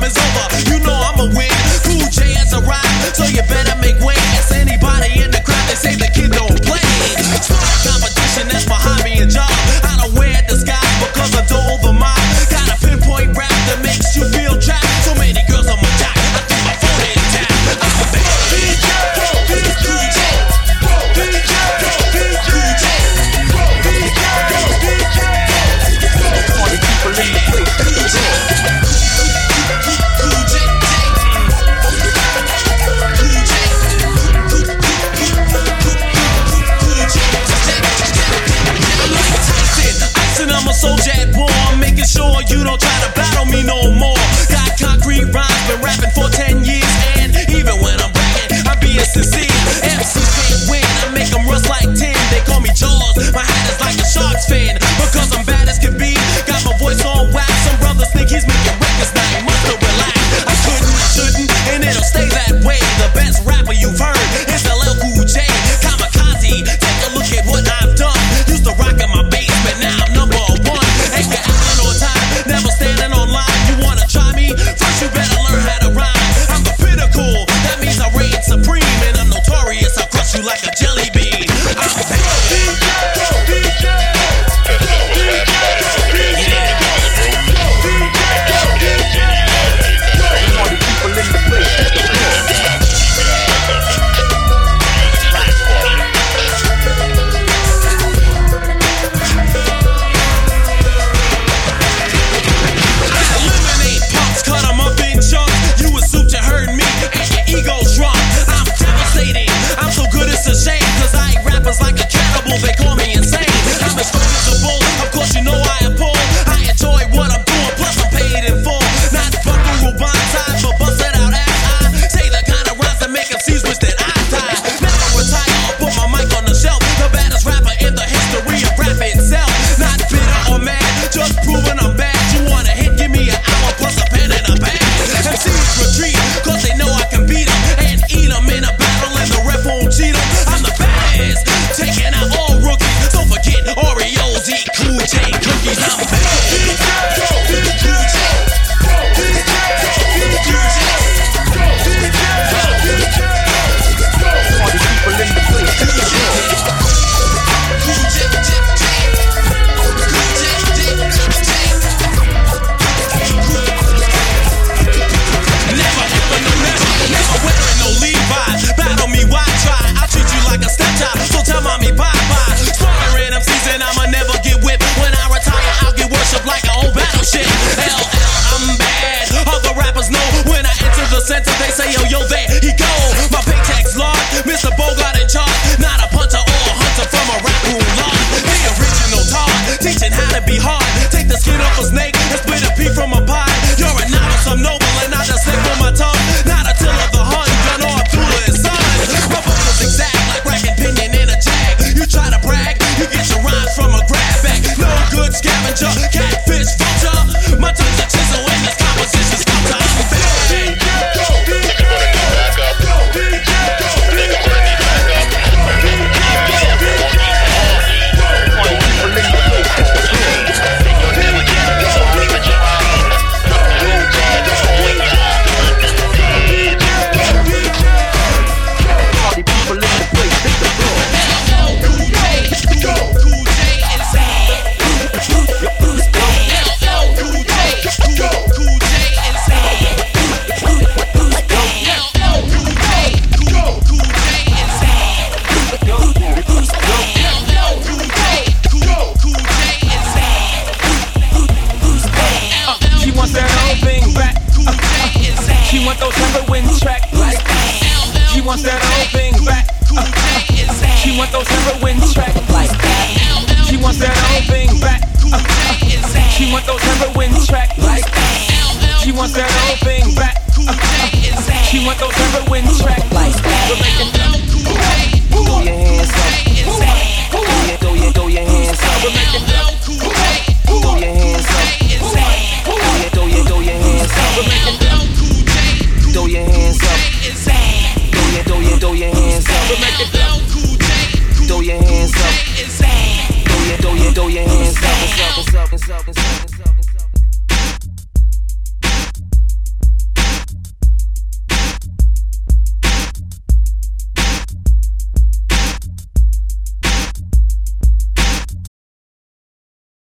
is over. You know I'ma win. Cool J has arrived, so you better make way. Ask anybody in the crowd, they say the kid don't play. Start competition, that's my hobby and job. I don't wear disguise because I don't overmind. Got a pinpoint rap that makes you feel trapped. So many girls on my jock, I think my phone is tapped. I'm a bad DJ, Cool J, DJ, Cool J, Party people in the place. I'm a soldier at war, I'm making sure you don't try to battle me no more. Got concrete rhymes, been rapping for 10 years, and even when I'm bragging, I'm being sincere. MCs can't win, I make them rust like tin. They call me Jaws, my hat is like a Sharks fan. Because I'm bad as can be, got my voice on wax. Some brothers think he's making records, now he must have relaxed. I couldn't, shouldn't, and it'll stay that way. The best rapper you've heard is LL Cool J. Kamikaze, take a look at what I've done. Used to rock in my basement, now I'm number one. Ain't got Allen on time, never standing on line. You wanna try me? First you better learn how to rhyme. I'm the pinnacle, that means I reign supreme. And I'm notorious, I'll crush you like a jelly bean. I'm back. Party people in the place. I'm so good it's a shame, cause I eat rappers like a cannibal, they call me insane. I'm as strong as a bull, of course you know I am Paul. I enjoy what I'm doing, plus I'm paid in full. Not buckle rubine time, but bust it out ass. I say the kind of rhymes that make MCs wish that I died. Never retire or put my mic on the shelf. The baddest rapper in the history of rap itself. Not bitter or mad, just proving I'm bad. You want a hit, give me an hour plus a pen and a pad. MCs retreat, cause they know I can beat them and eat them in a battle and the rep won't cheat them. I'm the baddest, taking out all rookies. Don't forget Oreos, eat Cool J cookies. I'm bad. Party people in the place. Never wearing no Levi's. Battle me, why try? I'll treat you like a stepchild, so tell mommy bye-bye. Sparring MCs and I'ma never get whipped. When I retire, I'll get worshipped like an old battleship. LL, I'm bad. Other rappers know when I enter the center, they say, yo, there he go. My paycheck's large, Mr. Bogart in charge. Not a punter or a hunter from a raccoon lawn. The original Todd, teaching how to be hard. Take the skin off a snake and split a pea from a pie. You're a novice, I'm noble, and I just slip on my tongue. Not a till of the Hun, gun or Abdullah and son. My vocals exact like racking pinion in a jag. You try to brag, you get your rhymes from a grab bag. No good scavenger, catfish vulture. My tongue's a chisel and this composition's culture. I'm bad. wants that old thing back. She want those heroin tracks like that. She wants that old thing back. She want those heroin tracks like that. She wants that old thing back.